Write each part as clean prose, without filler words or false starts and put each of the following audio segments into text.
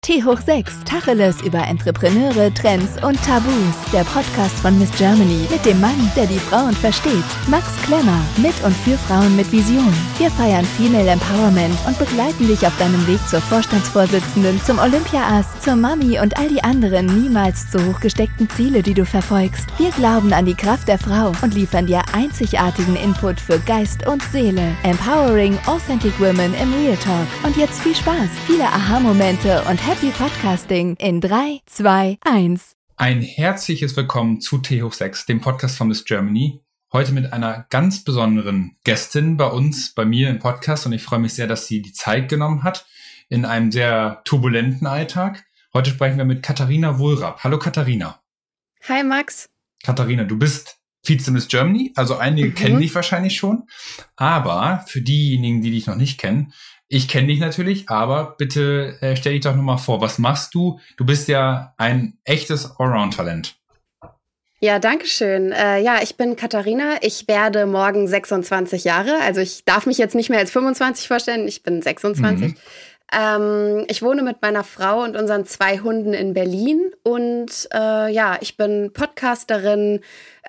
T hoch 6, Tacheles über Entrepreneure, Trends und Tabus. Der Podcast von Miss Germany mit dem Mann, der die Frauen versteht. Max Klemmer, mit und für Frauen mit Vision. Wir feiern Female Empowerment und begleiten dich auf deinem Weg zur Vorstandsvorsitzenden, zum Olympia-Ass, zur Mami und all die anderen niemals zu hoch gesteckten Ziele, die du verfolgst. Wir glauben an die Kraft der Frau und liefern dir einzigartigen Input für Geist und Seele. Empowering Authentic Women im Real Talk. Und jetzt viel Spaß, viele Aha-Momente und Happy Podcasting in 3, 2, 1. Ein herzliches Willkommen zu T hoch 6, dem Podcast von Miss Germany. Heute mit einer ganz besonderen Gästin bei mir im Podcast, und ich freue mich sehr, dass sie die Zeit genommen hat in einem sehr turbulenten Alltag. Heute sprechen wir mit Katharina Wohlrab. Hallo Katharina. Hi Max. Katharina, du bist Vize Miss Germany, also einige kennen dich wahrscheinlich schon, aber für diejenigen, die dich noch nicht kennen, ich kenne dich natürlich, aber bitte stell dich doch nochmal vor, was machst du? Du bist ja ein echtes Allround-Talent. Ja, danke schön. Ich bin Katharina. Ich werde morgen 26 Jahre. Also ich darf mich jetzt nicht mehr als 25 vorstellen. Ich bin 26. Ich wohne mit meiner Frau und unseren 2 Hunden in Berlin. Und ich bin Podcasterin,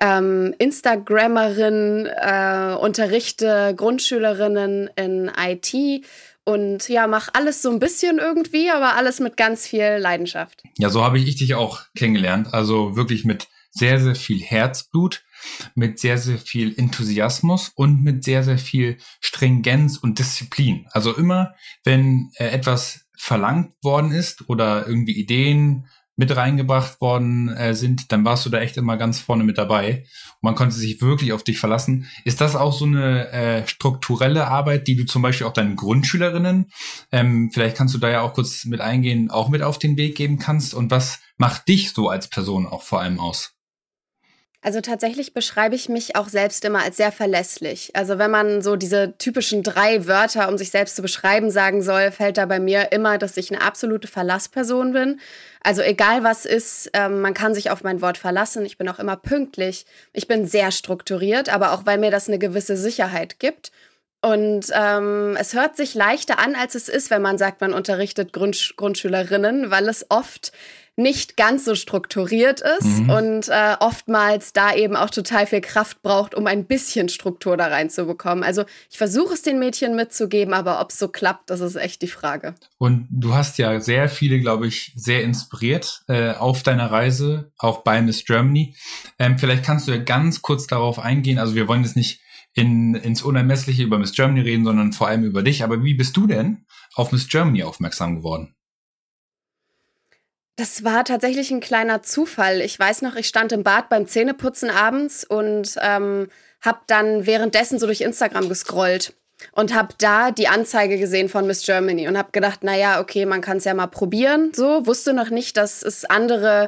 Instagrammerin, unterrichte Grundschülerinnen in IT. Und ja, mach alles so ein bisschen irgendwie, aber alles mit ganz viel Leidenschaft. Ja, so habe ich dich auch kennengelernt. Also wirklich mit sehr, sehr viel Herzblut, mit sehr, sehr viel Enthusiasmus und mit sehr, sehr viel Stringenz und Disziplin. Also immer, wenn etwas verlangt worden ist oder irgendwie Ideen mit reingebracht worden sind, dann warst du da echt immer ganz vorne mit dabei. Und man konnte sich wirklich auf dich verlassen. Ist das auch so eine strukturelle Arbeit, die du zum Beispiel auch deinen Grundschülerinnen, vielleicht kannst du da ja auch kurz mit eingehen, auch mit auf den Weg geben kannst? Und was macht dich so als Person auch vor allem aus? Also tatsächlich beschreibe ich mich auch selbst immer als sehr verlässlich. Also wenn man so diese typischen 3 Wörter, um sich selbst zu beschreiben, sagen soll, fällt da bei mir immer, dass ich eine absolute Verlassperson bin. Also egal was ist, man kann sich auf mein Wort verlassen. Ich bin auch immer pünktlich. Ich bin sehr strukturiert, aber auch weil mir das eine gewisse Sicherheit gibt. Und es hört sich leichter an, als es ist, wenn man sagt, man unterrichtet Grundschülerinnen, weil es oft nicht ganz so strukturiert ist und oftmals da eben auch total viel Kraft braucht, um ein bisschen Struktur da reinzubekommen. Also ich versuche es den Mädchen mitzugeben, aber ob es so klappt, das ist echt die Frage. Und du hast ja sehr viele, glaube ich, sehr inspiriert auf deiner Reise, auch bei Miss Germany. Vielleicht kannst du ja ganz kurz darauf eingehen, also wir wollen jetzt nicht ins Unermessliche über Miss Germany reden, sondern vor allem über dich. Aber wie bist du denn auf Miss Germany aufmerksam geworden? Das war tatsächlich ein kleiner Zufall. Ich weiß noch, ich stand im Bad beim Zähneputzen abends und habe dann währenddessen so durch Instagram gescrollt und habe da die Anzeige gesehen von Miss Germany und habe gedacht, naja, okay, man kann es ja mal probieren. So, wusste noch nicht, dass es andere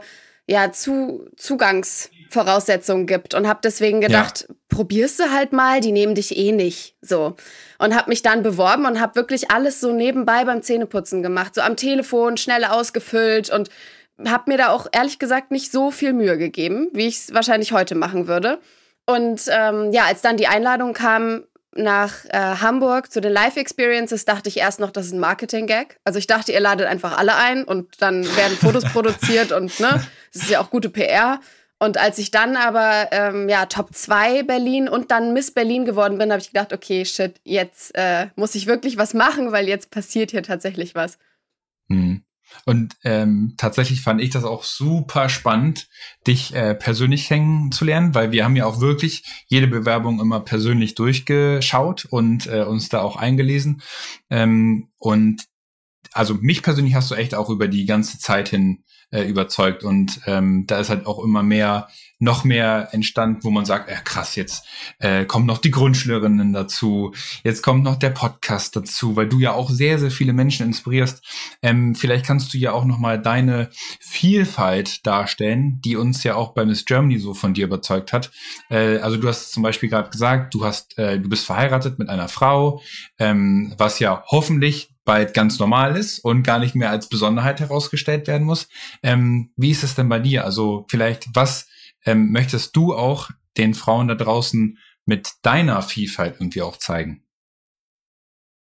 Zugangsvoraussetzungen gibt und habe deswegen gedacht, probierst du halt mal, die nehmen dich eh nicht, so. Und habe mich dann beworben und habe wirklich alles so nebenbei beim Zähneputzen gemacht, so am Telefon, schnell ausgefüllt und habe mir da auch ehrlich gesagt nicht so viel Mühe gegeben, wie ich es wahrscheinlich heute machen würde. Und als dann die Einladung kam nach Hamburg zu den Live-Experiences, dachte ich erst noch, das ist ein Marketing-Gag. Also ich dachte, ihr ladet einfach alle ein und dann werden Fotos produziert und das ist ja auch gute PR. Und als ich dann aber Top 2 Berlin und dann Miss Berlin geworden bin, habe ich gedacht, okay, shit, jetzt muss ich wirklich was machen, weil jetzt passiert hier tatsächlich was. Und tatsächlich fand ich das auch super spannend, dich persönlich kennenzulernen, weil wir haben ja auch wirklich jede Bewerbung immer persönlich durchgeschaut und uns da auch eingelesen. Und also mich persönlich hast du echt auch über die ganze Zeit hin überzeugt und da ist halt auch immer noch mehr entstanden, wo man sagt, krass, jetzt kommen noch die Grundschülerinnen dazu, jetzt kommt noch der Podcast dazu, weil du ja auch sehr, sehr viele Menschen inspirierst. Vielleicht kannst du ja auch nochmal deine Vielfalt darstellen, die uns ja auch bei Miss Germany so von dir überzeugt hat. Also du hast zum Beispiel gerade gesagt, du bist verheiratet mit einer Frau, was ja hoffentlich bald ganz normal ist und gar nicht mehr als Besonderheit herausgestellt werden muss. Wie ist es denn bei dir? Also vielleicht, was möchtest du auch den Frauen da draußen mit deiner Vielfalt irgendwie auch zeigen?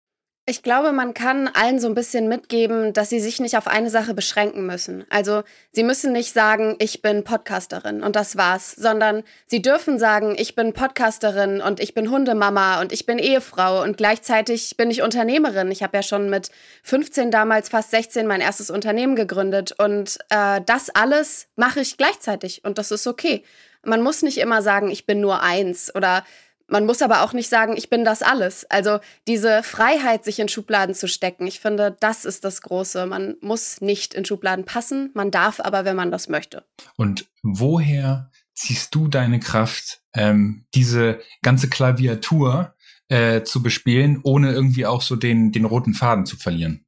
Ich glaube, man kann allen so ein bisschen mitgeben, dass sie sich nicht auf eine Sache beschränken müssen. Also sie müssen nicht sagen, ich bin Podcasterin und das war's, sondern sie dürfen sagen, ich bin Podcasterin und ich bin Hundemama und ich bin Ehefrau und gleichzeitig bin ich Unternehmerin. Ich habe ja schon mit 15, damals fast 16, mein erstes Unternehmen gegründet und das alles mache ich gleichzeitig und das ist okay. Man muss nicht immer sagen, ich bin nur eins oder man muss aber auch nicht sagen, ich bin das alles. Also diese Freiheit, sich in Schubladen zu stecken, ich finde, das ist das Große. Man muss nicht in Schubladen passen, man darf aber, wenn man das möchte. Und woher ziehst du deine Kraft, diese ganze Klaviatur zu bespielen, ohne irgendwie auch so den roten Faden zu verlieren?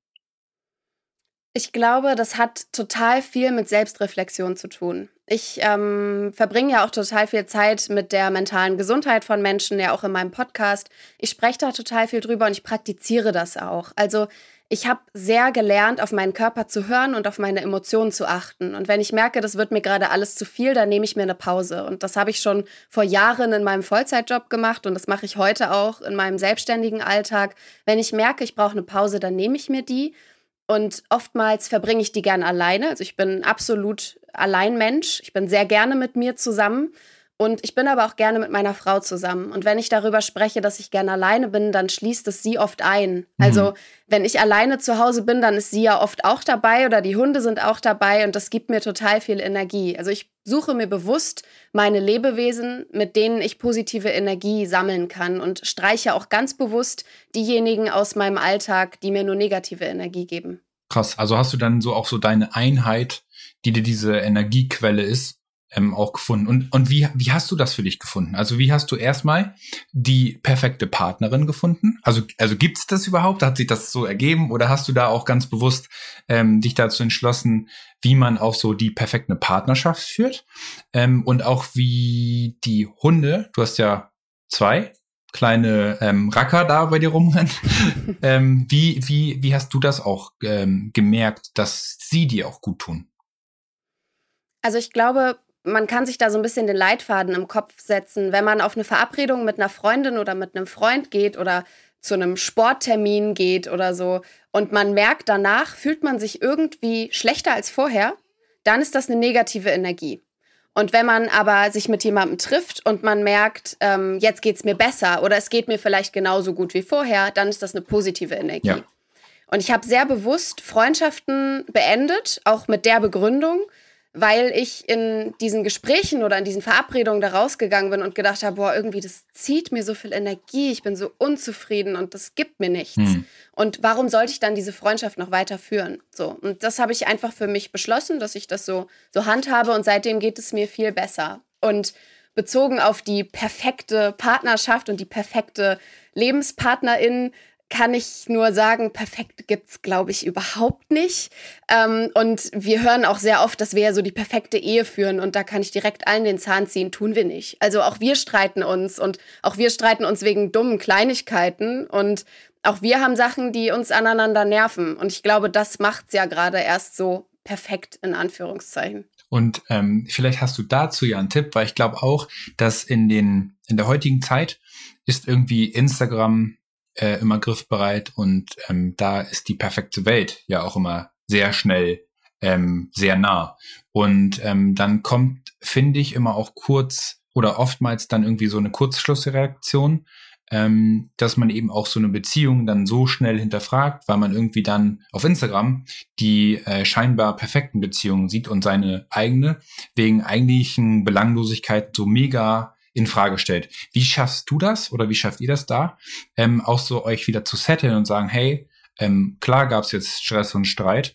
Ich glaube, das hat total viel mit Selbstreflexion zu tun. Ich verbringe ja auch total viel Zeit mit der mentalen Gesundheit von Menschen, ja auch in meinem Podcast. Ich spreche da total viel drüber und ich praktiziere das auch. Also ich habe sehr gelernt, auf meinen Körper zu hören und auf meine Emotionen zu achten. Und wenn ich merke, das wird mir gerade alles zu viel, dann nehme ich mir eine Pause. Und das habe ich schon vor Jahren in meinem Vollzeitjob gemacht und das mache ich heute auch in meinem selbstständigen Alltag. Wenn ich merke, ich brauche eine Pause, dann nehme ich mir die. Und oftmals verbringe ich die gern alleine. Also ich bin absolut Alleinmensch. Ich bin sehr gerne mit mir zusammen. Und ich bin aber auch gerne mit meiner Frau zusammen. Und wenn ich darüber spreche, dass ich gerne alleine bin, dann schließt es sie oft ein. Also wenn ich alleine zu Hause bin, dann ist sie ja oft auch dabei oder die Hunde sind auch dabei. Und das gibt mir total viel Energie. Also ich suche mir bewusst meine Lebewesen, mit denen ich positive Energie sammeln kann. Und streiche auch ganz bewusst diejenigen aus meinem Alltag, die mir nur negative Energie geben. Krass, also hast du dann so auch so deine Einheit, die dir diese Energiequelle ist, auch gefunden. Und wie hast du das für dich gefunden? Also wie hast du erstmal die perfekte Partnerin gefunden? Also gibt's das überhaupt? Hat sich das so ergeben? Oder hast du da auch ganz bewusst dich dazu entschlossen, wie man auch so die perfekte Partnerschaft führt? Und auch wie die Hunde, du hast ja 2 kleine Racker da bei dir rumrennen. Wie hast du das auch gemerkt, dass sie dir auch gut tun? Also ich glaube, man kann sich da so ein bisschen den Leitfaden im Kopf setzen, wenn man auf eine Verabredung mit einer Freundin oder mit einem Freund geht oder zu einem Sporttermin geht oder so und man merkt, danach fühlt man sich irgendwie schlechter als vorher, dann ist das eine negative Energie. Und wenn man aber sich mit jemandem trifft und man merkt, jetzt geht's mir besser oder es geht mir vielleicht genauso gut wie vorher, dann ist das eine positive Energie. Ja. Und ich habe sehr bewusst Freundschaften beendet, auch mit der Begründung, weil ich in diesen Gesprächen oder in diesen Verabredungen da rausgegangen bin und gedacht habe, boah, irgendwie das zieht mir so viel Energie, ich bin so unzufrieden und das gibt mir nichts. Und warum sollte ich dann diese Freundschaft noch weiterführen? So, und das habe ich einfach für mich beschlossen, dass ich das so handhabe und seitdem geht es mir viel besser. Und bezogen auf die perfekte Partnerschaft und die perfekte Lebenspartnerin kann ich nur sagen, perfekt gibt's, glaube ich, überhaupt nicht. Und wir hören auch sehr oft, dass wir ja so die perfekte Ehe führen. Und da kann ich direkt allen den Zahn ziehen, tun wir nicht. Also auch wir streiten uns und auch wir streiten uns wegen dummen Kleinigkeiten. Und auch wir haben Sachen, die uns aneinander nerven. Und ich glaube, das macht's ja gerade erst so perfekt, in Anführungszeichen. Und vielleicht hast du dazu ja einen Tipp, weil ich glaube auch, dass in der heutigen Zeit ist irgendwie Instagram immer griffbereit und da ist die perfekte Welt ja auch immer sehr schnell sehr nah. Und dann kommt, finde ich, immer auch kurz oder oftmals dann irgendwie so eine Kurzschlussreaktion, dass man eben auch so eine Beziehung dann so schnell hinterfragt, weil man irgendwie dann auf Instagram die scheinbar perfekten Beziehungen sieht und seine eigene wegen eigentlichen Belanglosigkeiten so mega in Frage stellt. Wie schaffst du das oder wie schafft ihr das da, auch so euch wieder zu setteln und sagen, hey, klar gab's jetzt Stress und Streit,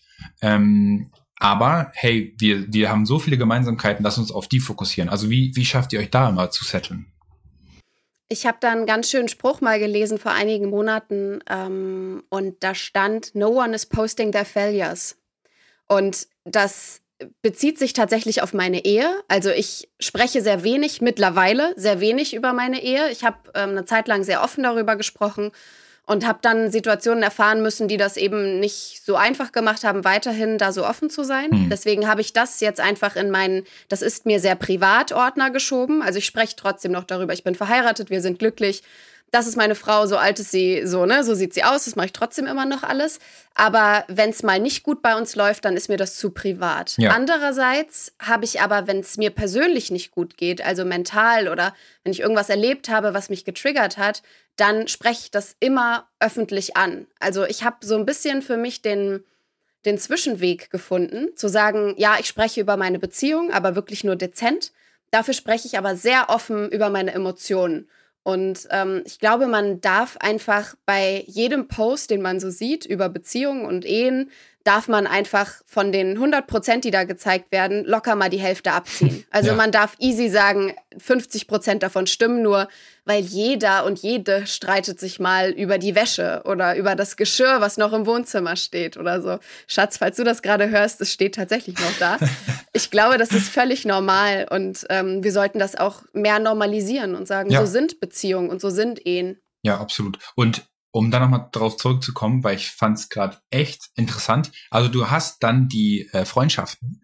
aber hey, wir haben so viele Gemeinsamkeiten, lass uns auf die fokussieren. Also wie schafft ihr euch da immer zu setteln? Ich habe da einen ganz schönen Spruch mal gelesen vor einigen Monaten und da stand, no one is posting their failures. Und das bezieht sich tatsächlich auf meine Ehe. Also ich spreche mittlerweile sehr wenig über meine Ehe. Ich habe eine Zeit lang sehr offen darüber gesprochen und habe dann Situationen erfahren müssen, die das eben nicht so einfach gemacht haben, weiterhin da so offen zu sein. Deswegen habe ich das jetzt einfach in meinen, das ist mir sehr privat Ordner geschoben. Also ich spreche trotzdem noch darüber. Ich bin verheiratet, wir sind glücklich. das ist meine Frau, so alt ist sie, so, ne, so sieht sie aus, das mache ich trotzdem immer noch alles. Aber wenn es mal nicht gut bei uns läuft, dann ist mir das zu privat. Ja. Andererseits habe ich aber, wenn es mir persönlich nicht gut geht, also mental oder wenn ich irgendwas erlebt habe, was mich getriggert hat, dann spreche ich das immer öffentlich an. Also ich habe so ein bisschen für mich den Zwischenweg gefunden, zu sagen, ja, ich spreche über meine Beziehung, aber wirklich nur dezent. Dafür spreche ich aber sehr offen über meine Emotionen. Und ich glaube, man darf einfach bei jedem Post, den man so sieht, über Beziehungen und Ehen, darf man einfach von den 100%, die da gezeigt werden, locker mal die Hälfte abziehen. Also man darf easy sagen, 50% davon stimmen nur, weil jeder und jede streitet sich mal über die Wäsche oder über das Geschirr, was noch im Wohnzimmer steht oder so. Schatz, falls du das gerade hörst, es steht tatsächlich noch da. Ich glaube, das ist völlig normal und wir sollten das auch mehr normalisieren und sagen, so sind Beziehungen und so sind Ehen. Ja, absolut. Und um da nochmal drauf zurückzukommen, weil ich fand es gerade echt interessant. Also du hast dann die Freundschaften,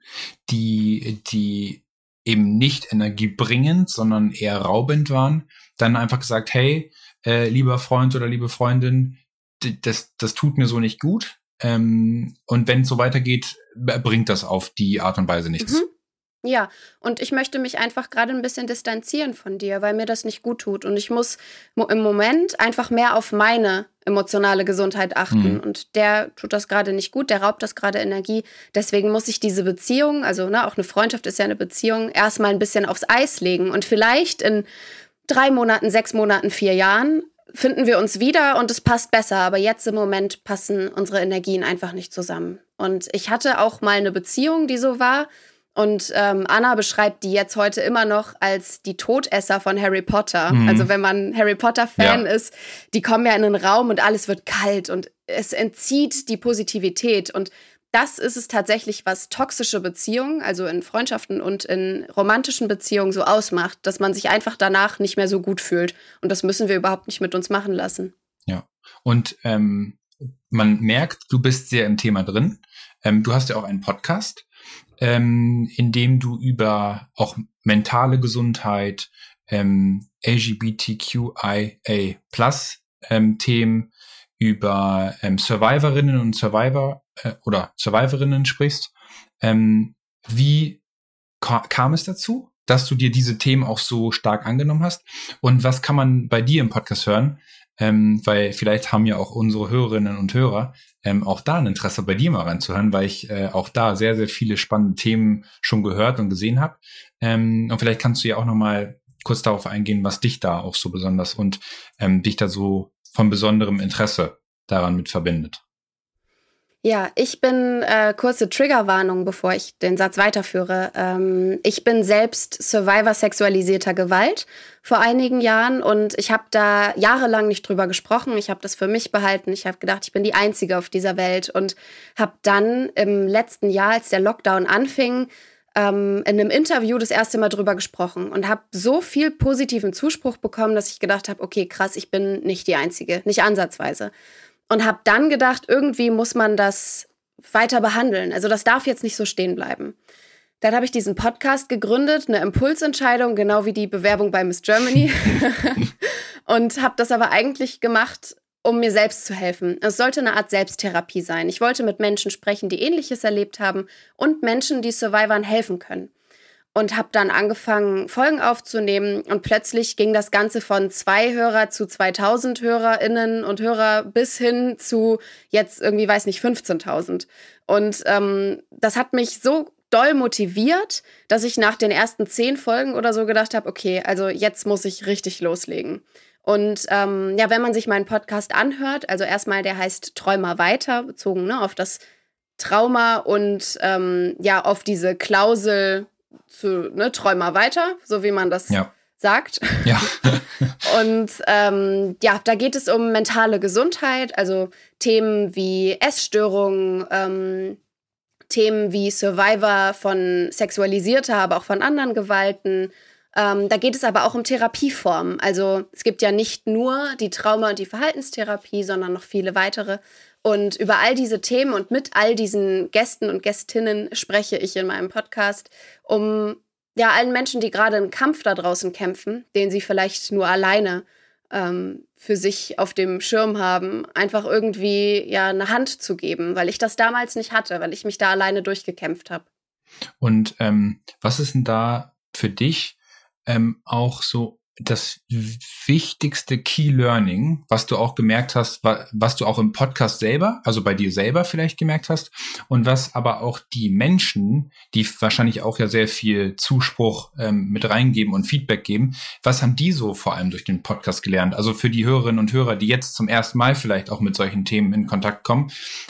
die eben nicht energiebringend, sondern eher raubend waren, dann einfach gesagt, hey, lieber Freund oder liebe Freundin, das tut mir so nicht gut. Und wenn es so weitergeht, bringt das auf die Art und Weise nichts. Ja, und ich möchte mich einfach gerade ein bisschen distanzieren von dir, weil mir das nicht gut tut. Und ich muss im Moment einfach mehr auf meine emotionale Gesundheit achten. Und der tut das gerade nicht gut, der raubt das gerade Energie. Deswegen muss ich diese Beziehung, also auch eine Freundschaft ist ja eine Beziehung, erstmal ein bisschen aufs Eis legen. Und vielleicht in 3 Monaten, 6 Monaten, 4 Jahren finden wir uns wieder und es passt besser. Aber jetzt im Moment passen unsere Energien einfach nicht zusammen. Und ich hatte auch mal eine Beziehung, die so war. Und Anna beschreibt die jetzt heute immer noch als die Todesser von Harry Potter. Also wenn man Harry Potter-Fan ist, die kommen ja in einen Raum und alles wird kalt und es entzieht die Positivität. Und das ist es tatsächlich, was toxische Beziehungen, also in Freundschaften und in romantischen Beziehungen so ausmacht, dass man sich einfach danach nicht mehr so gut fühlt. Und das müssen wir überhaupt nicht mit uns machen lassen. Ja, und man merkt, du bist sehr im Thema drin. Du hast ja auch einen Podcast, in dem du über auch mentale Gesundheit, LGBTQIA+ Themen, über Survivorinnen und Survivor oder Survivorinnen sprichst. Wie kam es dazu, dass du dir diese Themen auch so stark angenommen hast? Und was kann man bei dir im Podcast hören? Weil vielleicht haben ja auch unsere Hörerinnen und Hörer auch da ein Interesse, bei dir mal reinzuhören, weil ich auch da sehr, sehr viele spannende Themen schon gehört und gesehen habe. Und vielleicht kannst du ja auch noch mal kurz darauf eingehen, was dich da auch so besonders und dich da so von besonderem Interesse daran mit verbindet. Ja, ich bin, kurze Triggerwarnung, bevor ich den Satz weiterführe. Ich bin selbst Survivor sexualisierter Gewalt vor einigen Jahren und ich habe da jahrelang nicht drüber gesprochen. Ich habe das für mich behalten. Ich habe gedacht, ich bin die Einzige auf dieser Welt und habe dann im letzten Jahr, als der Lockdown anfing, in einem Interview das erste Mal drüber gesprochen und habe so viel positiven Zuspruch bekommen, dass ich gedacht habe, okay, krass, ich bin nicht die Einzige, nicht ansatzweise. Und habe dann gedacht, irgendwie muss man das weiter behandeln. Also das darf jetzt nicht so stehen bleiben. Dann habe ich diesen Podcast gegründet, eine Impulsentscheidung, genau wie die Bewerbung bei Miss Germany. Und habe das aber eigentlich gemacht, um mir selbst zu helfen. Es sollte eine Art Selbsttherapie sein. Ich wollte mit Menschen sprechen, die Ähnliches erlebt haben und Menschen, die Survivoren helfen können. Und habe dann angefangen, Folgen aufzunehmen und plötzlich ging das Ganze von 2 Hörer zu 2000 HörerInnen und Hörer bis hin zu jetzt irgendwie, weiß nicht, 15.000. Und das hat mich so doll motiviert, dass ich nach den ersten 10 Folgen oder so gedacht habe, okay, also jetzt muss ich richtig loslegen. Und wenn man sich meinen Podcast anhört, also erstmal, der heißt Träumer weiter, bezogen auf das Trauma und auf diese Klausel zu Träumer weiter, so wie man das sagt. Ja. Und da geht es um mentale Gesundheit, also Themen wie Essstörungen, Themen wie Survivor von sexualisierter, aber auch von anderen Gewalten. Da geht es aber auch um Therapieformen. Also es gibt ja nicht nur die Trauma- und die Verhaltenstherapie, sondern noch viele weitere. Und über all diese Themen und mit all diesen Gästen und Gästinnen spreche ich in meinem Podcast, um allen Menschen, die gerade einen Kampf da draußen kämpfen, den sie vielleicht nur alleine für sich auf dem Schirm haben, einfach irgendwie ja eine Hand zu geben, weil ich das damals nicht hatte, weil ich mich da alleine durchgekämpft habe. Und was ist denn da für dich auch so das wichtigste Key Learning, was du auch gemerkt hast, was du auch im Podcast selber, also bei dir selber vielleicht gemerkt hast und was aber auch die Menschen, die wahrscheinlich auch ja sehr viel Zuspruch mit reingeben und Feedback geben, was haben die so vor allem durch den Podcast gelernt? Also für die Hörerinnen und Hörer, die jetzt zum ersten Mal vielleicht auch mit solchen Themen in Kontakt kommen,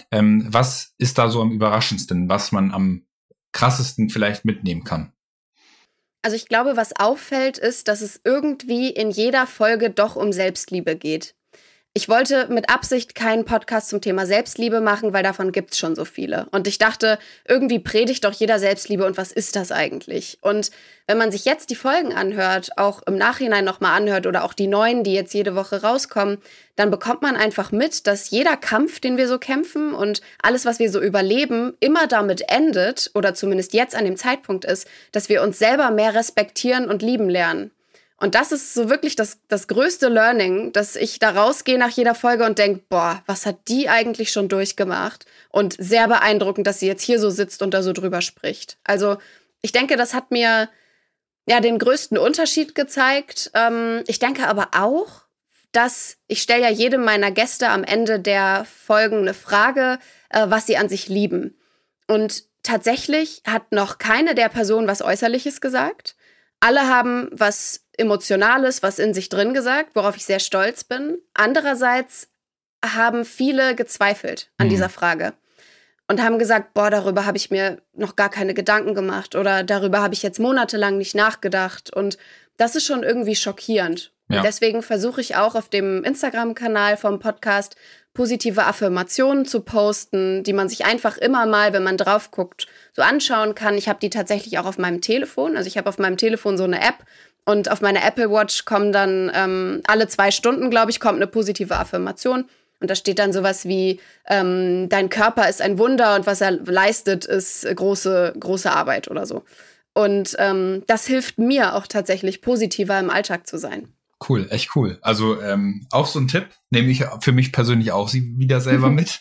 was ist da so am überraschendsten, was man am krassesten vielleicht mitnehmen kann? Also ich glaube, was auffällt, ist, dass es irgendwie in jeder Folge doch um Selbstliebe geht. Ich wollte mit Absicht keinen Podcast zum Thema Selbstliebe machen, weil davon gibt's schon so viele. Und ich dachte, irgendwie predigt doch jeder Selbstliebe und was ist das eigentlich? Und wenn man sich jetzt die Folgen anhört, auch im Nachhinein nochmal anhört oder auch die neuen, die jetzt jede Woche rauskommen, dann bekommt man einfach mit, dass jeder Kampf, den wir so kämpfen und alles, was wir so überleben, immer damit endet oder zumindest jetzt an dem Zeitpunkt ist, dass wir uns selber mehr respektieren und lieben lernen. Und das ist so wirklich das größte Learning, dass ich da rausgehe nach jeder Folge und denke, boah, was hat die eigentlich schon durchgemacht? Und sehr beeindruckend, dass sie jetzt hier so sitzt und da so drüber spricht. Also ich denke, das hat mir ja den größten Unterschied gezeigt. Ich denke aber auch, dass ich stelle ja jedem meiner Gäste am Ende der Folgen eine Frage, was sie an sich lieben. Und tatsächlich hat noch keine der Personen was Äußerliches gesagt. Alle haben was Emotionales, was in sich drin gesagt, worauf ich sehr stolz bin. Andererseits haben viele gezweifelt an dieser Frage und haben gesagt, boah, darüber habe ich mir noch gar keine Gedanken gemacht oder darüber habe ich jetzt monatelang nicht nachgedacht. Und das ist schon irgendwie schockierend. Ja. Und deswegen versuche ich auch auf dem Instagram-Kanal vom Podcast positive Affirmationen zu posten, die man sich einfach immer mal, wenn man drauf guckt, so anschauen kann. Ich habe die tatsächlich auch auf meinem Telefon. Also ich habe auf meinem Telefon so eine App und auf meiner Apple Watch kommen dann alle 2 Stunden, glaube ich, kommt eine positive Affirmation. Und da steht dann sowas wie, dein Körper ist ein Wunder und was er leistet, ist große, große Arbeit oder so. Und das hilft mir auch tatsächlich, positiver im Alltag zu sein. Cool, echt cool. Also auch so ein Tipp, nehme ich für mich persönlich auch wieder selber mit.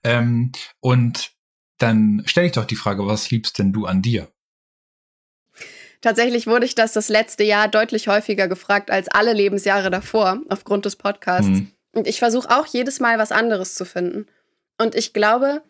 Und dann stelle ich doch die Frage, was liebst denn du an dir? Tatsächlich wurde ich das letzte Jahr deutlich häufiger gefragt als alle Lebensjahre davor, aufgrund des Podcasts. Und ich versuche auch jedes Mal was anderes zu finden. Und ich glaube,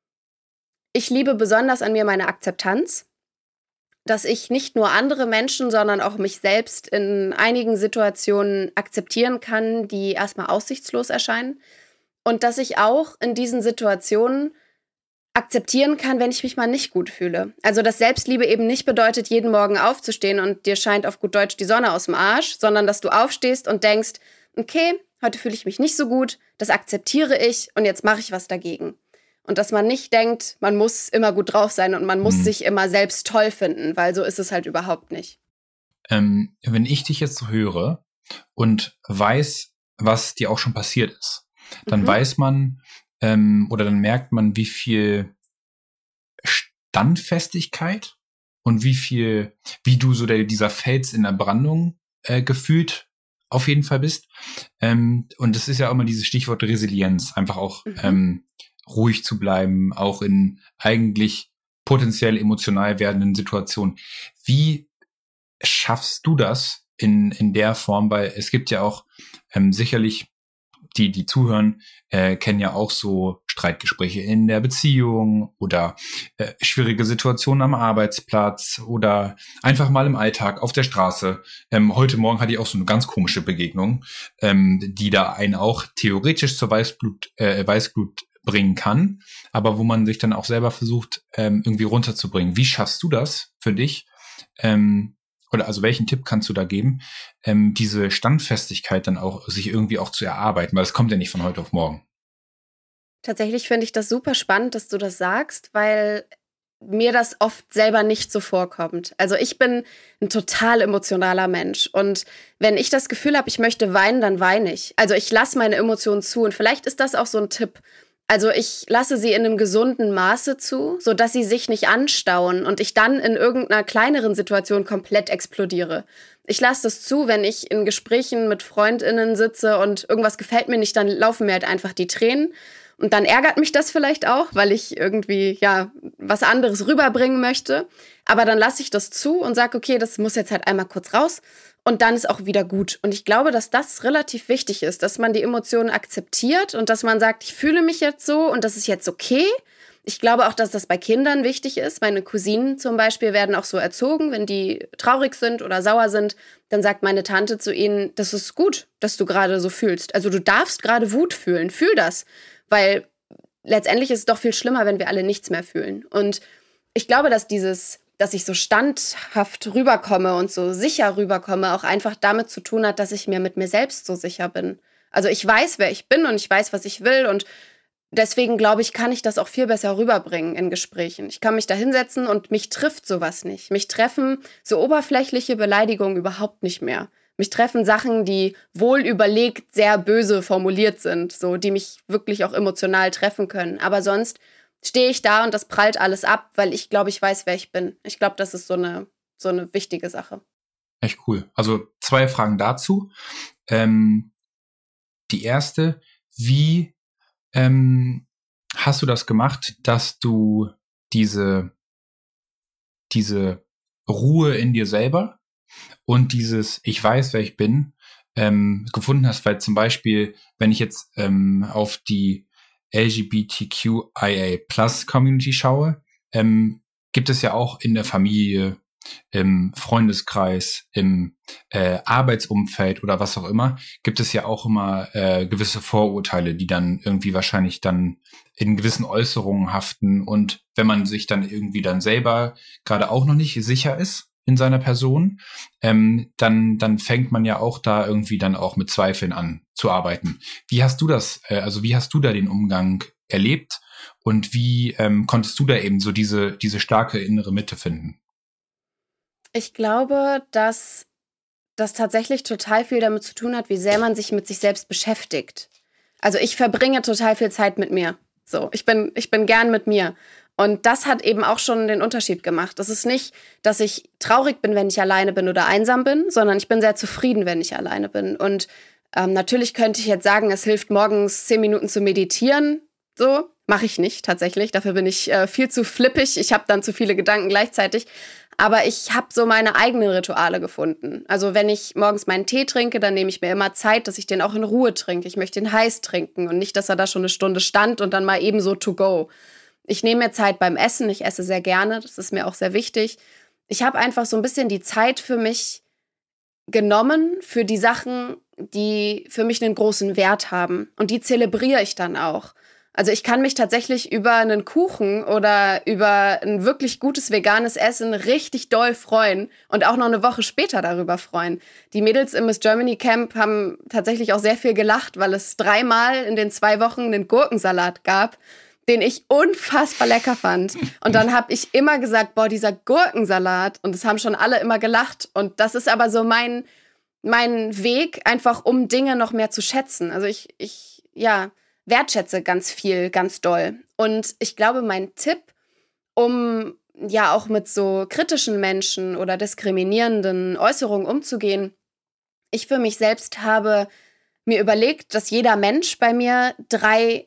ich liebe besonders an mir meine Akzeptanz, dass ich nicht nur andere Menschen, sondern auch mich selbst in einigen Situationen akzeptieren kann, die erstmal aussichtslos erscheinen. Und dass ich auch in diesen Situationen akzeptieren kann, wenn ich mich mal nicht gut fühle. Also, dass Selbstliebe eben nicht bedeutet, jeden Morgen aufzustehen und dir scheint auf gut Deutsch die Sonne aus dem Arsch, sondern dass du aufstehst und denkst, okay, heute fühle ich mich nicht so gut, das akzeptiere ich und jetzt mache ich was dagegen. Und dass man nicht denkt, man muss immer gut drauf sein und man muss sich immer selbst toll finden, weil so ist es halt überhaupt nicht. Wenn ich dich jetzt so höre und weiß, was dir auch schon passiert ist, dann weiß man oder dann merkt man, wie viel Standfestigkeit und wie du so dieser Fels in der Brandung gefühlt auf jeden Fall bist. Und das ist ja auch immer dieses Stichwort Resilienz, einfach auch ruhig zu bleiben, auch in eigentlich potenziell emotional werdenden Situationen. Wie schaffst du das in der Form? Weil es gibt ja auch sicherlich, die zuhören, kennen ja auch so Streitgespräche in der Beziehung oder schwierige Situationen am Arbeitsplatz oder einfach mal im Alltag auf der Straße. Heute Morgen hatte ich auch so eine ganz komische Begegnung, die da einen auch theoretisch zur Weißglut bringen kann, aber wo man sich dann auch selber versucht, irgendwie runterzubringen. Wie schaffst du das für dich? Oder also welchen Tipp kannst du da geben, diese Standfestigkeit dann auch sich irgendwie auch zu erarbeiten, weil es kommt ja nicht von heute auf morgen. Tatsächlich finde ich das super spannend, dass du das sagst, weil mir das oft selber nicht so vorkommt. Also ich bin ein total emotionaler Mensch und wenn ich das Gefühl habe, ich möchte weinen, dann weine ich. Also ich lasse meine Emotionen zu und vielleicht ist das auch so ein Tipp. Also ich lasse sie in einem gesunden Maße zu, sodass sie sich nicht anstauen und ich dann in irgendeiner kleineren Situation komplett explodiere. Ich lasse das zu, wenn ich in Gesprächen mit FreundInnen sitze und irgendwas gefällt mir nicht, dann laufen mir halt einfach die Tränen. Und dann ärgert mich das vielleicht auch, weil ich irgendwie, was anderes rüberbringen möchte. Aber dann lasse ich das zu und sage, okay, das muss jetzt halt einmal kurz raus. Und dann ist auch wieder gut. Und ich glaube, dass das relativ wichtig ist, dass man die Emotionen akzeptiert und dass man sagt, ich fühle mich jetzt so und das ist jetzt okay. Ich glaube auch, dass das bei Kindern wichtig ist. Meine Cousinen zum Beispiel werden auch so erzogen, wenn die traurig sind oder sauer sind, dann sagt meine Tante zu ihnen, das ist gut, dass du gerade so fühlst. Also du darfst gerade Wut fühlen, fühl das. Weil letztendlich ist es doch viel schlimmer, wenn wir alle nichts mehr fühlen. Und ich glaube, dass ich so standhaft rüberkomme und so sicher rüberkomme, auch einfach damit zu tun hat, dass ich mir mit mir selbst so sicher bin. Also ich weiß, wer ich bin und ich weiß, was ich will und deswegen, glaube ich, kann ich das auch viel besser rüberbringen in Gesprächen. Ich kann mich da hinsetzen und mich trifft sowas nicht. Mich treffen so oberflächliche Beleidigungen überhaupt nicht mehr. Mich treffen Sachen, die wohl überlegt sehr böse formuliert sind, so die mich wirklich auch emotional treffen können. Aber sonst stehe ich da und das prallt alles ab, weil ich glaube, ich weiß, wer ich bin. Ich glaube, das ist so eine wichtige Sache. Echt cool. Also 2 Fragen dazu. Die erste, wie hast du das gemacht, dass du diese Ruhe in dir selber und dieses ich weiß, wer ich bin, gefunden hast? Weil zum Beispiel, wenn ich jetzt auf die LGBTQIA+-Community schaue, gibt es ja auch in der Familie, im Freundeskreis, im Arbeitsumfeld oder was auch immer, gibt es ja auch immer gewisse Vorurteile, die dann irgendwie wahrscheinlich dann in gewissen Äußerungen haften. Und wenn man sich dann irgendwie dann selber gerade auch noch nicht sicher ist in seiner Person, dann fängt man ja auch da irgendwie dann auch mit Zweifeln an zu arbeiten. Wie hast du das, wie hast du da den Umgang erlebt und wie konntest du da eben so diese starke innere Mitte finden? Ich glaube, dass das tatsächlich total viel damit zu tun hat, wie sehr man sich mit sich selbst beschäftigt. Also ich verbringe total viel Zeit mit mir. So, ich bin gern mit mir. Und das hat eben auch schon den Unterschied gemacht. Das ist nicht, dass ich traurig bin, wenn ich alleine bin oder einsam bin, sondern ich bin sehr zufrieden, wenn ich alleine bin. Und natürlich könnte ich jetzt sagen, es hilft morgens 10 Minuten zu meditieren. So, mache ich nicht tatsächlich. Dafür bin ich viel zu flippig. Ich habe dann zu viele Gedanken gleichzeitig. Aber ich habe so meine eigenen Rituale gefunden. Also wenn ich morgens meinen Tee trinke, dann nehme ich mir immer Zeit, dass ich den auch in Ruhe trinke. Ich möchte den heiß trinken und nicht, dass er da schon eine Stunde stand und dann mal eben so to go. Ich nehme mir Zeit beim Essen. Ich esse sehr gerne. Das ist mir auch sehr wichtig. Ich habe einfach so ein bisschen die Zeit für mich genommen, für die Sachen, die für mich einen großen Wert haben. Und die zelebriere ich dann auch. Also ich kann mich tatsächlich über einen Kuchen oder über ein wirklich gutes veganes Essen richtig doll freuen und auch noch eine Woche später darüber freuen. Die Mädels im Miss Germany Camp haben tatsächlich auch sehr viel gelacht, weil es 3-mal in den 2 Wochen einen Gurkensalat gab, den ich unfassbar lecker fand. Und dann habe ich immer gesagt, boah, dieser Gurkensalat. Und es haben schon alle immer gelacht. Und das ist aber so mein Weg, einfach um Dinge noch mehr zu schätzen. Also ich wertschätze ganz viel, ganz doll. Und ich glaube, mein Tipp, um ja auch mit so kritischen Menschen oder diskriminierenden Äußerungen umzugehen, ich für mich selbst habe mir überlegt, dass jeder Mensch bei mir 3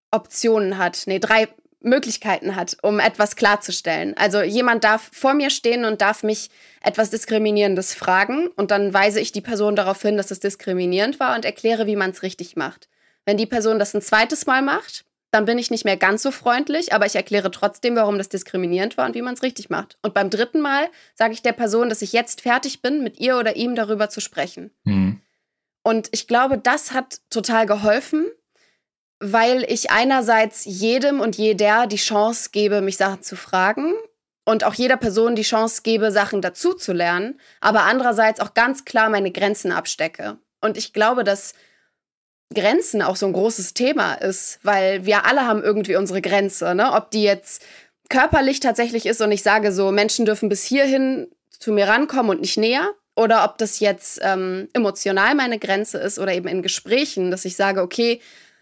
Möglichkeiten hat, um etwas klarzustellen. Also jemand darf vor mir stehen und darf mich etwas Diskriminierendes fragen und dann weise ich die Person darauf hin, dass es diskriminierend war und erkläre, wie man es richtig macht. Wenn die Person das ein zweites Mal macht, dann bin ich nicht mehr ganz so freundlich, aber ich erkläre trotzdem, warum das diskriminierend war und wie man es richtig macht. Und beim 3. Mal sage ich der Person, dass ich jetzt fertig bin, mit ihr oder ihm darüber zu sprechen. Mhm. Und ich glaube, das hat total geholfen, weil ich einerseits jedem und jeder die Chance gebe, mich Sachen zu fragen und auch jeder Person die Chance gebe, Sachen dazu zu lernen, aber andererseits auch ganz klar meine Grenzen abstecke. Und ich glaube, dass Grenzen auch so ein großes Thema ist, weil wir alle haben irgendwie unsere Grenze, ne? Ob die jetzt körperlich tatsächlich ist und ich sage so, Menschen dürfen bis hierhin zu mir rankommen und nicht näher, oder ob das jetzt emotional meine Grenze ist oder eben in Gesprächen, dass ich sage, okay,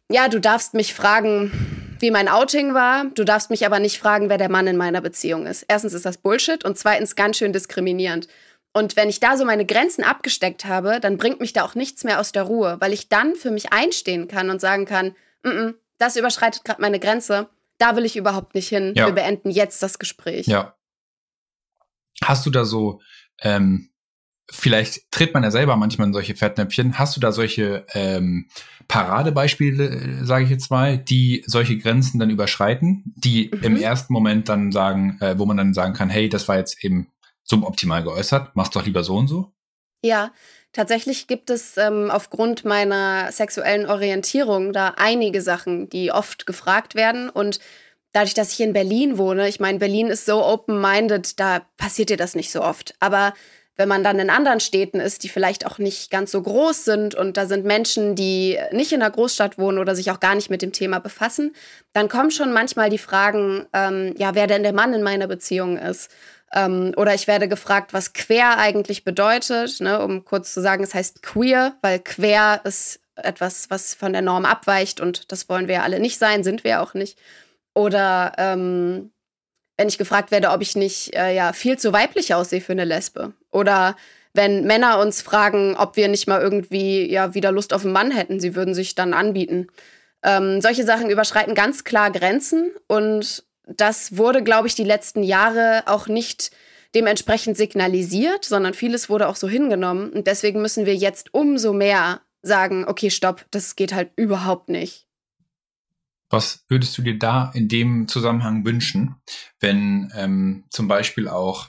ja, du darfst mich fragen, wie mein Outing war. Du darfst mich aber nicht fragen, wer der Mann in meiner Beziehung ist. Erstens ist das Bullshit und zweitens ganz schön diskriminierend. Und wenn ich da so meine Grenzen abgesteckt habe, dann bringt mich da auch nichts mehr aus der Ruhe, weil ich dann für mich einstehen kann und sagen kann, das überschreitet gerade meine Grenze, da will ich überhaupt nicht hin. Ja. Wir beenden jetzt das Gespräch. Ja. Hast du da so, vielleicht tritt man ja selber manchmal in solche Fettnäpfchen, hast du da solche Paradebeispiele, sage ich jetzt mal, die solche Grenzen dann überschreiten, die im ersten Moment dann sagen, wo man dann sagen kann, hey, das war jetzt eben suboptimal geäußert, mach's doch lieber so und so? Ja, tatsächlich gibt es aufgrund meiner sexuellen Orientierung da einige Sachen, die oft gefragt werden. Und dadurch, dass ich in Berlin wohne, ich meine, Berlin ist so open-minded, da passiert dir das nicht so oft. Aber wenn man dann in anderen Städten ist, die vielleicht auch nicht ganz so groß sind und da sind Menschen, die nicht in der Großstadt wohnen oder sich auch gar nicht mit dem Thema befassen, dann kommen schon manchmal die Fragen, wer denn der Mann in meiner Beziehung ist. Oder ich werde gefragt, was queer eigentlich bedeutet, ne, um kurz zu sagen, es heißt queer, weil queer ist etwas, was von der Norm abweicht und das wollen wir ja alle nicht sein, sind wir auch nicht. Oder wenn ich gefragt werde, ob ich nicht viel zu weiblich aussehe für eine Lesbe. Oder wenn Männer uns fragen, ob wir nicht mal irgendwie wieder Lust auf einen Mann hätten, sie würden sich dann anbieten. Solche Sachen überschreiten ganz klar Grenzen und das wurde, glaube ich, die letzten Jahre auch nicht dementsprechend signalisiert, sondern vieles wurde auch so hingenommen. Und deswegen müssen wir jetzt umso mehr sagen, okay, stopp, das geht halt überhaupt nicht. Was würdest du dir da in dem Zusammenhang wünschen, wenn zum Beispiel auch,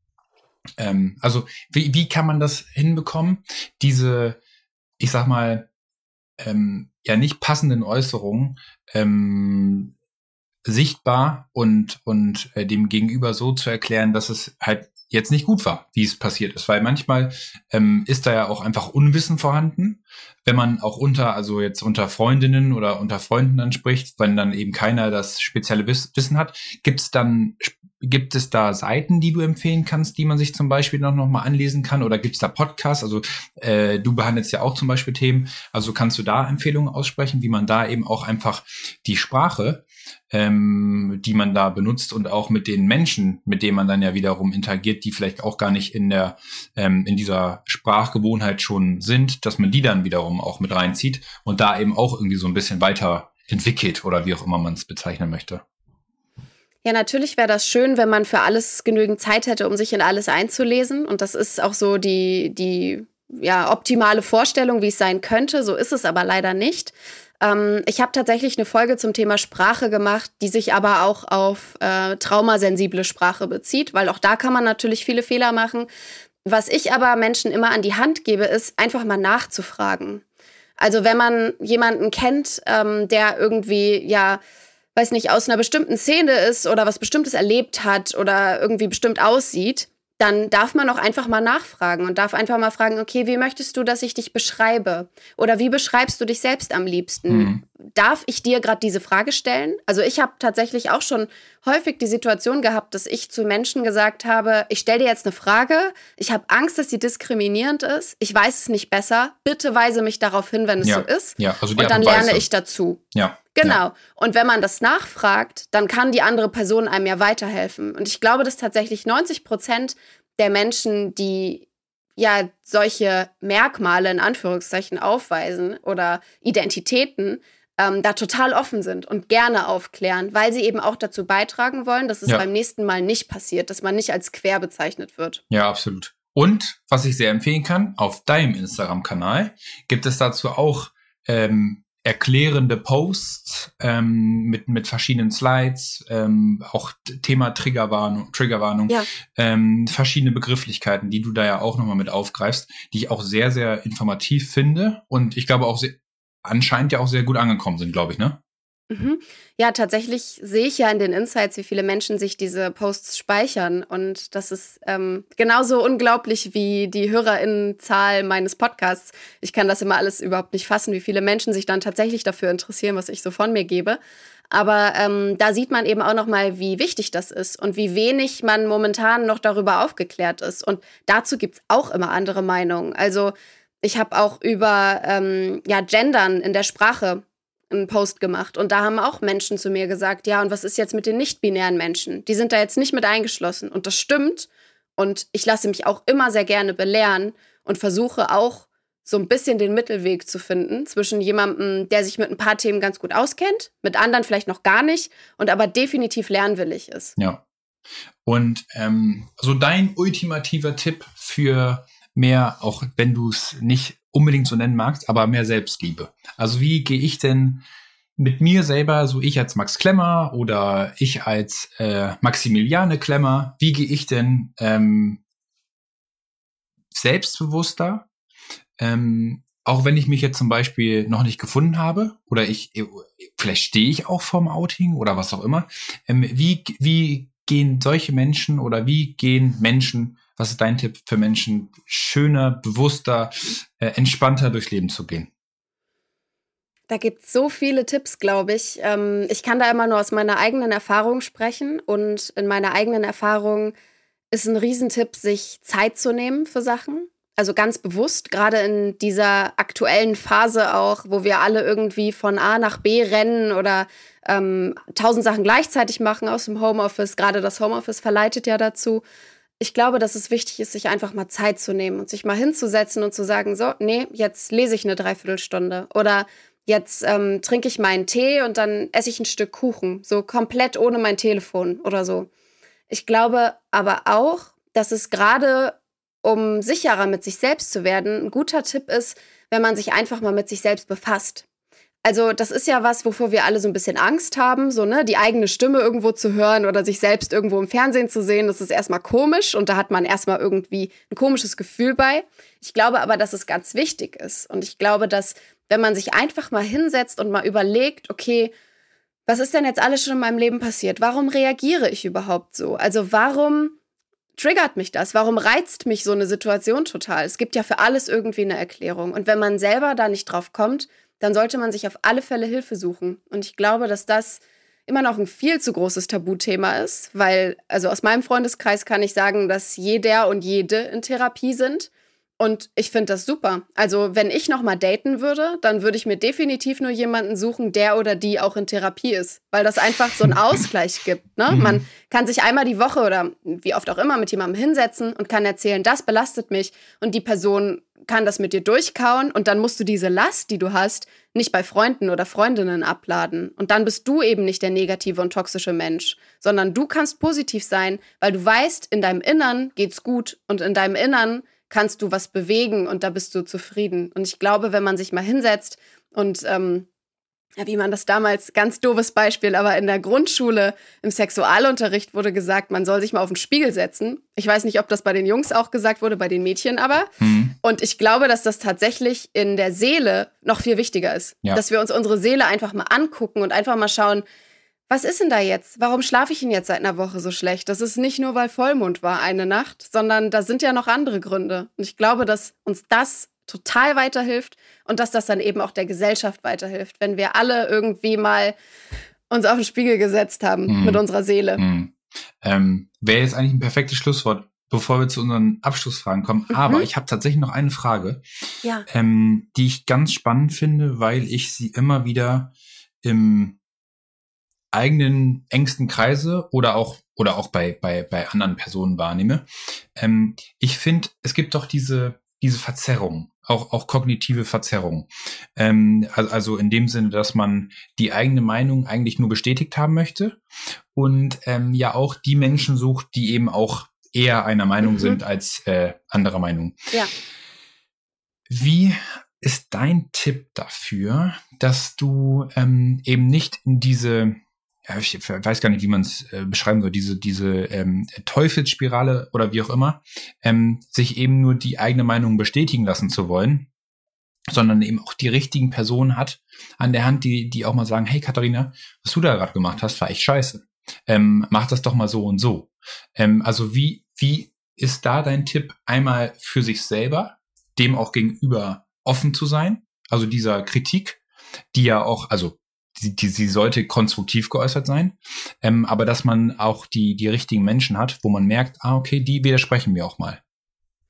wie kann man das hinbekommen, diese, ich sag mal, nicht passenden Äußerungen sichtbar und dem Gegenüber so zu erklären, dass es halt jetzt nicht gut war, wie es passiert ist. Weil manchmal ist da ja auch einfach Unwissen vorhanden, wenn man auch unter Freundinnen oder unter Freunden dann spricht, wenn dann eben keiner das spezielle Wissen hat. Gibt es da Seiten, die du empfehlen kannst, die man sich zum Beispiel noch mal anlesen kann? Oder gibt es da Podcasts? Also du behandelst ja auch zum Beispiel Themen. Also kannst du da Empfehlungen aussprechen, wie man da eben auch einfach die Sprache, die man da benutzt und auch mit den Menschen, mit denen man dann ja wiederum interagiert, die vielleicht auch gar nicht in dieser Sprachgewohnheit schon sind, dass man die dann wiederum auch mit reinzieht und da eben auch irgendwie so ein bisschen weiter entwickelt oder wie auch immer man es bezeichnen möchte. Ja, natürlich wäre das schön, wenn man für alles genügend Zeit hätte, um sich in alles einzulesen. Und das ist auch so die optimale Vorstellung, wie es sein könnte. So ist es aber leider nicht. Ich habe tatsächlich eine Folge zum Thema Sprache gemacht, die sich aber auch auf traumasensible Sprache bezieht, weil auch da kann man natürlich viele Fehler machen. Was ich aber Menschen immer an die Hand gebe, ist einfach mal nachzufragen. Also wenn man jemanden kennt, der irgendwie, weiß nicht, aus einer bestimmten Szene ist oder was Bestimmtes erlebt hat oder irgendwie bestimmt aussieht, dann darf man auch einfach mal nachfragen und darf einfach mal fragen, okay, wie möchtest du, dass ich dich beschreibe? Oder wie beschreibst du dich selbst am liebsten? Darf ich dir gerade diese Frage stellen? Also ich habe tatsächlich auch schon häufig die Situation gehabt, dass ich zu Menschen gesagt habe, ich stelle dir jetzt eine Frage, ich habe Angst, dass sie diskriminierend ist, ich weiß es nicht besser, bitte weise mich darauf hin, wenn es so ist. Ja, also und dann lerne ich dazu. Ja. Genau. Ja. Und wenn man das nachfragt, dann kann die andere Person einem ja weiterhelfen. Und ich glaube, dass tatsächlich 90% der Menschen, die solche Merkmale in Anführungszeichen aufweisen oder Identitäten, da total offen sind und gerne aufklären, weil sie eben auch dazu beitragen wollen, dass es beim nächsten Mal nicht passiert, dass man nicht als quer bezeichnet wird. Ja, absolut. Und was ich sehr empfehlen kann, auf deinem Instagram-Kanal gibt es dazu auch erklärende Posts mit verschiedenen Slides, auch Thema Triggerwarnung, verschiedene Begrifflichkeiten, die du da ja auch nochmal mit aufgreifst, die ich auch sehr, sehr informativ finde und ich glaube auch anscheinend ja auch sehr gut angekommen sind, glaube ich, ne? Ja, tatsächlich sehe ich ja in den Insights, wie viele Menschen sich diese Posts speichern. Und das ist genauso unglaublich wie die HörerInnenzahl meines Podcasts. Ich kann das immer alles überhaupt nicht fassen, wie viele Menschen sich dann tatsächlich dafür interessieren, was ich so von mir gebe. Aber da sieht man eben auch nochmal, wie wichtig das ist und wie wenig man momentan noch darüber aufgeklärt ist. Und dazu gibt's auch immer andere Meinungen. Also ich habe auch über Gendern in der Sprache einen Post gemacht und da haben auch Menschen zu mir gesagt, ja, und was ist jetzt mit den nicht-binären Menschen? Die sind da jetzt nicht mit eingeschlossen und das stimmt und ich lasse mich auch immer sehr gerne belehren und versuche auch so ein bisschen den Mittelweg zu finden zwischen jemandem, der sich mit ein paar Themen ganz gut auskennt, mit anderen vielleicht noch gar nicht und aber definitiv lernwillig ist. Ja. Und so dein ultimativer Tipp für mehr, auch wenn du es nicht unbedingt so nennen magst, aber mehr Selbstliebe. Also wie gehe ich denn mit mir selber, so ich als Max Klemmer oder ich als Maximiliane Klemmer, wie gehe ich denn selbstbewusster, auch wenn ich mich jetzt zum Beispiel noch nicht gefunden habe oder vielleicht stehe ich auch vorm Outing oder was auch immer. Wie gehen solche Menschen oder wie gehen Menschen, was ist dein Tipp für Menschen, schöner, bewusster, entspannter durchs Leben zu gehen? Da gibt es so viele Tipps, glaube ich. Ich kann da immer nur aus meiner eigenen Erfahrung sprechen und in meiner eigenen Erfahrung ist ein Riesentipp, sich Zeit zu nehmen für Sachen. Also ganz bewusst, gerade in dieser aktuellen Phase auch, wo wir alle irgendwie von A nach B rennen oder 1000 Sachen gleichzeitig machen aus dem Homeoffice. Gerade das Homeoffice verleitet ja dazu. Ich glaube, dass es wichtig ist, sich einfach mal Zeit zu nehmen und sich mal hinzusetzen und zu sagen, so, nee, jetzt lese ich eine Dreiviertelstunde oder jetzt trinke ich meinen Tee und dann esse ich ein Stück Kuchen, so komplett ohne mein Telefon oder so. Ich glaube aber auch, dass es gerade, um sicherer mit sich selbst zu werden, ein guter Tipp ist, wenn man sich einfach mal mit sich selbst befasst. Also das ist ja was, wovor wir alle so ein bisschen Angst haben, so ne, die eigene Stimme irgendwo zu hören oder sich selbst irgendwo im Fernsehen zu sehen. Das ist erstmal komisch und da hat man erstmal irgendwie ein komisches Gefühl bei. Ich glaube aber, dass es ganz wichtig ist und ich glaube, dass wenn man sich einfach mal hinsetzt und mal überlegt, okay, was ist denn jetzt alles schon in meinem Leben passiert? Warum reagiere ich überhaupt so? Also warum triggert mich das? Warum reizt mich so eine Situation total? Es gibt ja für alles irgendwie eine Erklärung. Und wenn man selber da nicht drauf kommt, dann sollte man sich auf alle Fälle Hilfe suchen. Und ich glaube, dass das immer noch ein viel zu großes Tabuthema ist, weil, also aus meinem Freundeskreis kann ich sagen, dass jeder und jede in Therapie sind. Und ich finde das super. Also wenn ich noch mal daten würde, dann würde ich mir definitiv nur jemanden suchen, der oder die auch in Therapie ist. Weil das einfach so einen Ausgleich gibt. Ne? Man kann sich einmal die Woche oder wie oft auch immer mit jemandem hinsetzen und kann erzählen, das belastet mich. Und die Person kann das mit dir durchkauen. Und dann musst du diese Last, die du hast, nicht bei Freunden oder Freundinnen abladen. Und dann bist du eben nicht der negative und toxische Mensch. Sondern du kannst positiv sein, weil du weißt, in deinem Innern geht's gut. Und in deinem Innern kannst du was bewegen und da bist du zufrieden. Und ich glaube, wenn man sich mal hinsetzt und, wie man das damals, ganz doofes Beispiel, aber in der Grundschule im Sexualunterricht wurde gesagt, man soll sich mal auf den Spiegel setzen. Ich weiß nicht, ob das bei den Jungs auch gesagt wurde, bei den Mädchen aber. Und ich glaube, dass das tatsächlich in der Seele noch viel wichtiger ist. Ja. Dass wir uns unsere Seele einfach mal angucken und einfach mal schauen, was ist denn da jetzt? Warum schlafe ich denn jetzt seit einer Woche so schlecht? Das ist nicht nur, weil Vollmond war eine Nacht, sondern da sind ja noch andere Gründe. Und ich glaube, dass uns das total weiterhilft und dass das dann eben auch der Gesellschaft weiterhilft, wenn wir alle irgendwie mal uns auf den Spiegel gesetzt haben mit unserer Seele. Wäre jetzt eigentlich ein perfektes Schlusswort, bevor wir zu unseren Abschlussfragen kommen. Aber ich habe tatsächlich noch eine Frage, die ich ganz spannend finde, weil ich sie immer wieder im eigenen engsten Kreise oder auch bei anderen Personen wahrnehme. Ich finde, es gibt doch diese Verzerrung, auch kognitive Verzerrung. Also in dem Sinne, dass man die eigene Meinung eigentlich nur bestätigt haben möchte und ja auch die Menschen sucht, die eben auch eher einer Meinung sind als anderer Meinung. Ja. Wie ist dein Tipp dafür, dass du eben nicht in diese, ich weiß gar nicht, wie man es beschreiben soll, diese Teufelsspirale oder wie auch immer, sich eben nur die eigene Meinung bestätigen lassen zu wollen, sondern eben auch die richtigen Personen hat an der Hand, die auch mal sagen, hey Katharina, was du da gerade gemacht hast, war echt scheiße. Mach das doch mal so und so. Also wie ist da dein Tipp, einmal für sich selber, dem auch gegenüber offen zu sein, also dieser Kritik, die ja auch, also sie sollte konstruktiv geäußert sein, aber dass man auch die richtigen Menschen hat, wo man merkt, okay, die widersprechen mir auch mal.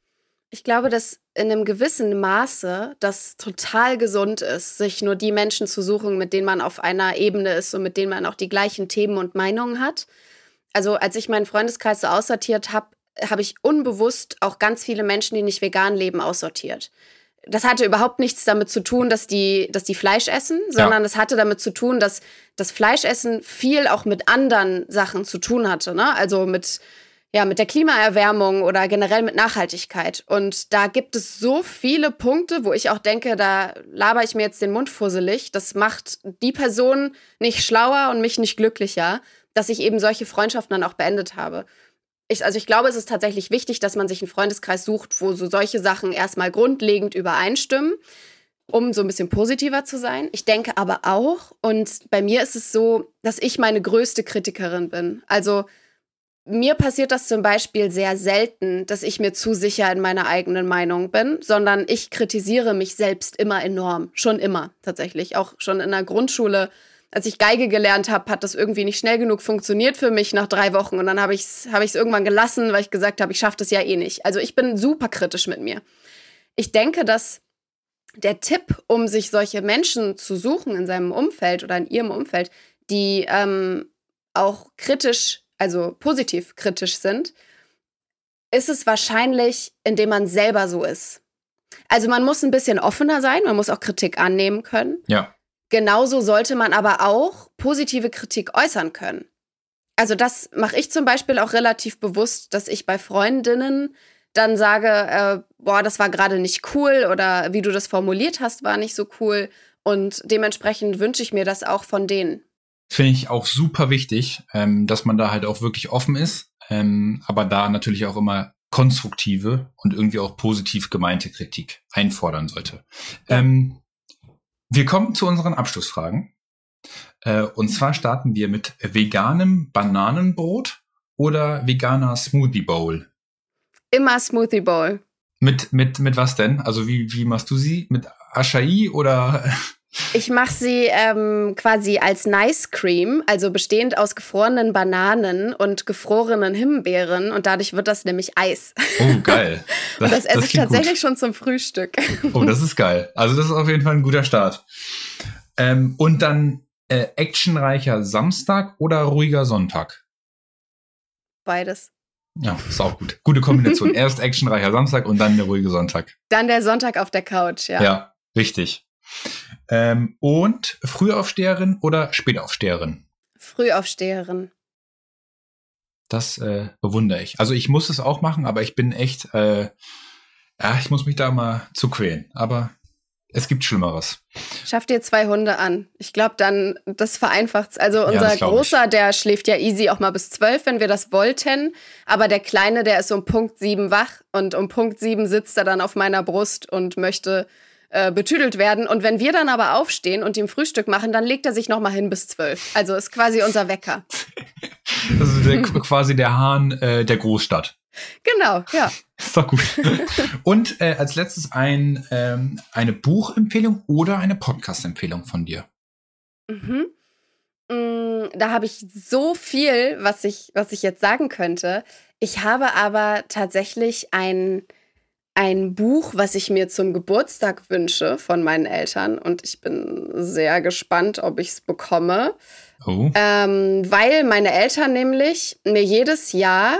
Ich glaube, dass in einem gewissen Maße das total gesund ist, sich nur die Menschen zu suchen, mit denen man auf einer Ebene ist und mit denen man auch die gleichen Themen und Meinungen hat. Also als ich meinen Freundeskreis so aussortiert habe, habe ich unbewusst auch ganz viele Menschen, die nicht vegan leben, aussortiert. Das hatte überhaupt nichts damit zu tun, dass die Fleisch essen, sondern es hatte damit zu tun, dass das Fleischessen viel auch mit anderen Sachen zu tun hatte, ne? Also mit der Klimaerwärmung oder generell mit Nachhaltigkeit. Und da gibt es so viele Punkte, wo ich auch denke, da laber ich mir jetzt den Mund fusselig. Das macht die Person nicht schlauer und mich nicht glücklicher, dass ich eben solche Freundschaften dann auch beendet habe. Ich glaube, es ist tatsächlich wichtig, dass man sich einen Freundeskreis sucht, wo so solche Sachen erstmal grundlegend übereinstimmen, um so ein bisschen positiver zu sein. Ich denke aber auch, und bei mir ist es so, dass ich meine größte Kritikerin bin. Also mir passiert das zum Beispiel sehr selten, dass ich mir zu sicher in meiner eigenen Meinung bin, sondern ich kritisiere mich selbst immer enorm. Schon immer, tatsächlich. Auch schon in der Grundschule, als ich Geige gelernt habe, hat das irgendwie nicht schnell genug funktioniert für mich nach 3 Wochen. Und dann habe ich's irgendwann gelassen, weil ich gesagt habe, ich schaffe das ja eh nicht. Also ich bin super kritisch mit mir. Ich denke, dass der Tipp, um sich solche Menschen zu suchen in seinem Umfeld oder in ihrem Umfeld, die auch kritisch, also positiv kritisch sind, ist es wahrscheinlich, indem man selber so ist. Also man muss ein bisschen offener sein, man muss auch Kritik annehmen können. Ja. Genauso sollte man aber auch positive Kritik äußern können. Also das mache ich zum Beispiel auch relativ bewusst, dass ich bei Freundinnen dann sage, das war gerade nicht cool oder wie du das formuliert hast, war nicht so cool. Und dementsprechend wünsche ich mir das auch von denen. Finde ich auch super wichtig, dass man da halt auch wirklich offen ist, aber da natürlich auch immer konstruktive und irgendwie auch positiv gemeinte Kritik einfordern sollte. Ja. Wir kommen zu unseren Abschlussfragen. Und zwar starten wir mit veganem Bananenbrot oder veganer Smoothie Bowl? Immer Smoothie Bowl. Mit was denn? Also wie machst du sie? Mit Acai oder? Ich mache sie quasi als Nice Cream, also bestehend aus gefrorenen Bananen und gefrorenen Himbeeren. Und dadurch wird das nämlich Eis. Oh, geil. Und das esse ich tatsächlich gut. Schon zum Frühstück. Oh, das ist geil. Also das ist auf jeden Fall ein guter Start. Und dann actionreicher Samstag oder ruhiger Sonntag? Beides. Ja, ist auch gut. Gute Kombination. Erst actionreicher Samstag und dann der ruhige Sonntag. Dann der Sonntag auf der Couch, ja. Ja, richtig. Und Frühaufsteherin oder Spätaufsteherin? Frühaufsteherin. Das bewundere ich. Also ich muss es auch machen, aber ich bin echt, ich muss mich da mal zu quälen. Aber es gibt Schlimmeres. Schaff dir 2 Hunde an. Ich glaube dann, das vereinfacht's. Also unser Großer, der schläft ja easy auch mal bis 12, wenn wir das wollten. Aber der Kleine, der ist um Punkt 7 wach und um Punkt 7 sitzt er dann auf meiner Brust und möchte betüdelt werden. Und wenn wir dann aber aufstehen und ihm Frühstück machen, dann legt er sich noch mal hin bis 12. Also ist quasi unser Wecker. Das ist quasi der Hahn der Großstadt. Genau, ja. Ist doch gut. Und als letztes eine Buchempfehlung oder eine Podcast-Empfehlung von dir? Da habe ich so viel, was ich jetzt sagen könnte. Ich habe aber tatsächlich ein Buch, was ich mir zum Geburtstag wünsche von meinen Eltern. Und ich bin sehr gespannt, ob ich es bekomme. Oh. Weil meine Eltern nämlich mir jedes Jahr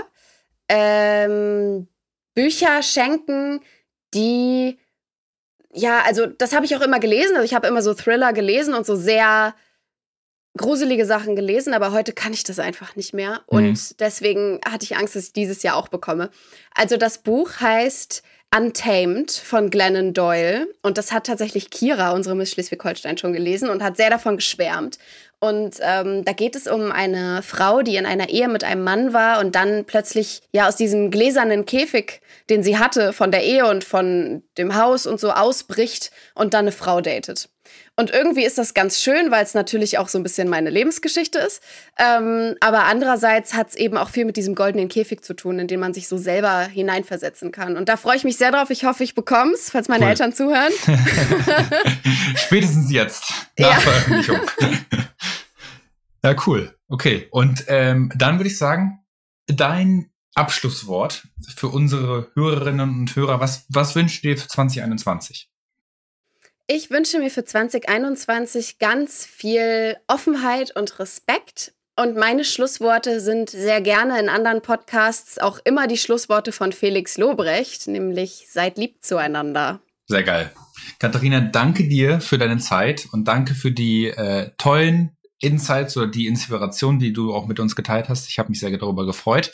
Bücher schenken, die, ja, also das habe ich auch immer gelesen. Also ich habe immer so Thriller gelesen und so sehr gruselige Sachen gelesen, aber heute kann ich das einfach nicht mehr. Und deswegen hatte ich Angst, dass ich dieses Jahr auch bekomme. Also das Buch heißt Untamed von Glennon Doyle. Und das hat tatsächlich Kira, unsere Miss Schleswig-Holstein, schon gelesen und hat sehr davon geschwärmt. Und da geht es um eine Frau, die in einer Ehe mit einem Mann war und dann plötzlich ja aus diesem gläsernen Käfig, den sie hatte, von der Ehe und von dem Haus und so ausbricht und dann eine Frau datet. Und irgendwie ist das ganz schön, weil es natürlich auch so ein bisschen meine Lebensgeschichte ist. Aber andererseits hat es eben auch viel mit diesem goldenen Käfig zu tun, in den man sich so selber hineinversetzen kann. Und da freue ich mich sehr drauf. Ich hoffe, ich bekomme es, falls meine Eltern zuhören. Spätestens jetzt, nach Veröffentlichung. Ja, cool. Okay, und dann würde ich sagen, dein Abschlusswort für unsere Hörerinnen und Hörer. Was wünschst du dir für 2021? Ich wünsche mir für 2021 ganz viel Offenheit und Respekt. Und meine Schlussworte sind sehr gerne in anderen Podcasts auch immer die Schlussworte von Felix Lobrecht, nämlich seid lieb zueinander. Sehr geil. Katharina, danke dir für deine Zeit und danke für die tollen Insights oder die Inspiration, die du auch mit uns geteilt hast. Ich habe mich sehr darüber gefreut.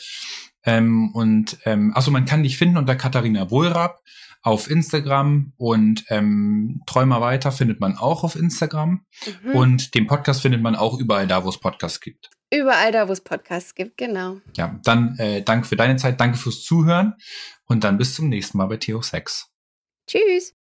Man kann dich finden unter Katharina Wohlrab auf Instagram und Träumer weiter findet man auch auf Instagram. Und den Podcast findet man auch überall da, wo es Podcasts gibt. Überall da, wo es Podcasts gibt, genau. Ja, dann danke für deine Zeit, danke fürs Zuhören und dann bis zum nächsten Mal bei Theo6. Tschüss.